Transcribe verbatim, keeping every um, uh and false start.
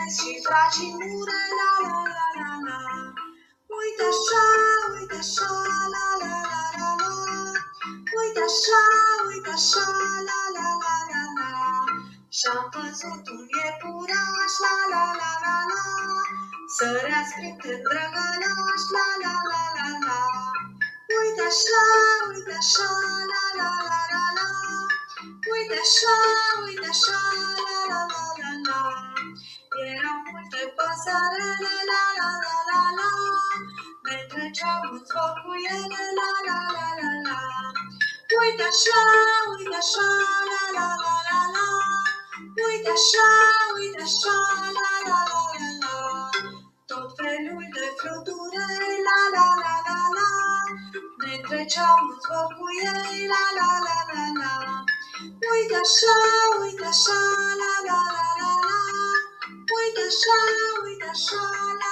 și fracii mure, la la la la la. Uite așa, uite așa, la la la la la. Uite așa, uite așa, la la la la la. Și-am văzut un iepuraș, la la la la la. Sărea sprinte drăgălaș, la la la la la. Uite așa, uite așa, la la la la la. Uite așa, uite așa, la la la la la. Erau multe păsărele, la la la la la. Ne treceau în zbor cu ele, la la la la la. Uite așa, uite așa, la la la la la. Uite așa, uite așa, la la la la la. Tot felul de fluturări, la la la la la. Ne treceau în zbor cu ei, la la la la la. Uite așa, uite așa, la la la la la. Uite așa, uite așa, la